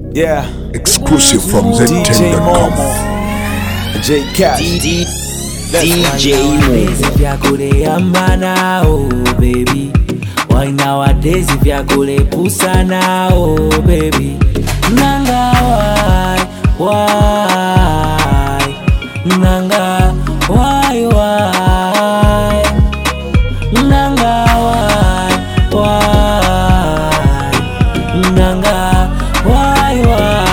Yeah. Exclusive from Z10.com. J Cash. DJ If ya kule yamba now, baby. Why nowadays if ya kule pusa now, baby. Nanga why? Nanga why? Nanga why? Nanga why?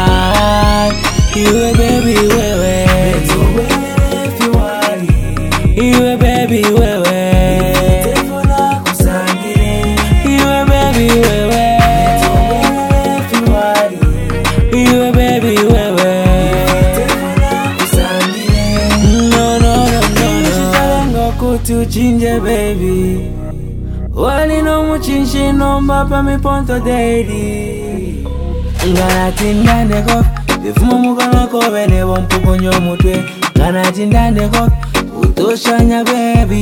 You baby wewe. Iwe baby wewe, iwe baby wewe, iwe baby wewe. No kutuchinje baby. Wali no muchinshi no mbapa mi ponto daily. Ngana tindane ko, bifumo mukana ko bene bompuko nyomutwe. Ngana tindane ko. Utoshanya baby.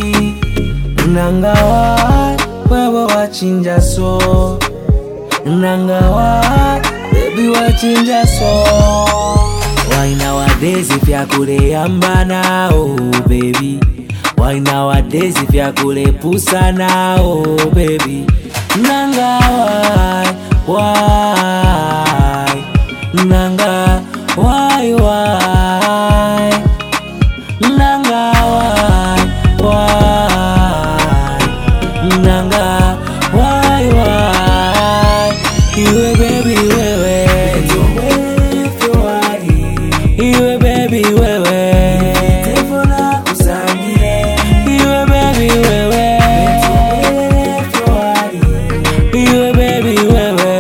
Nangawa wewe wachinja so. Nangawa baby wachinja so. Why nowadays if ya kule yamba now, baby. Why nowadays if ya kule pusa now, baby. Nangawa why? Nanga why? Nanga why? Iwe baby wewe, iwe baby wewe, iwe baby wewe, iwe baby wewe.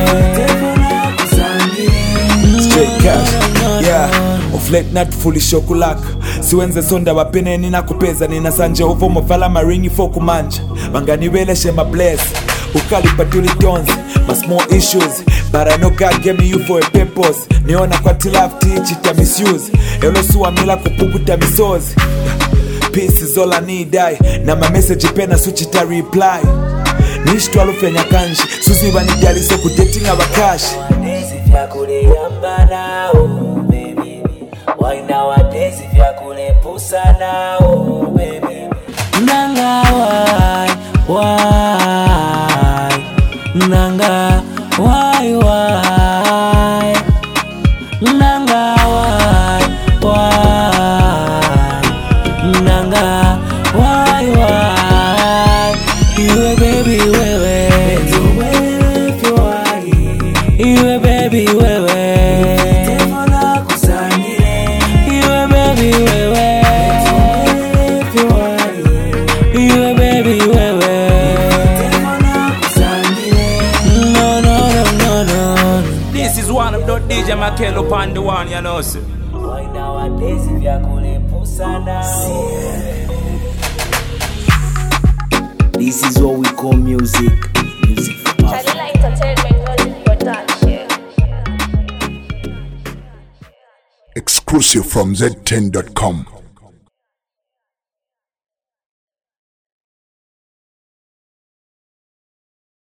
J Cash. Yeah. Of late not fully shokulaka. Siwenze sonda wapene nina kupeza. Nina sanje uvo mofala maringi foku manja. Mangani wele shema bless. Ukali patuli tonzi. My small issues, but I know God gave me you for a purpose. Niona kwa tilafti chita misuse. Elo suwa mila kupukuta misozi. Peace is all I need, I. Na my message pena suchita reply. Nishtu alufenya kanji. Suzi wanijali so kudating abakashi. Nowadays if ya kule yamba now, baby. Why nowadays if ya kule pusa now, baby. Nanga why? Nanga why? Nanga why? Nanga why? Iwe baby wewe, iwe baby wewe, iwe baby wewe, iwe baby wewe. This is one of the DJ Makel upon the one, you know, sir. Why nowadays if ya kule pusa now? This is what we call music. Music for power. Chalila Entertainment Music Production. Exclusive from Z10.com.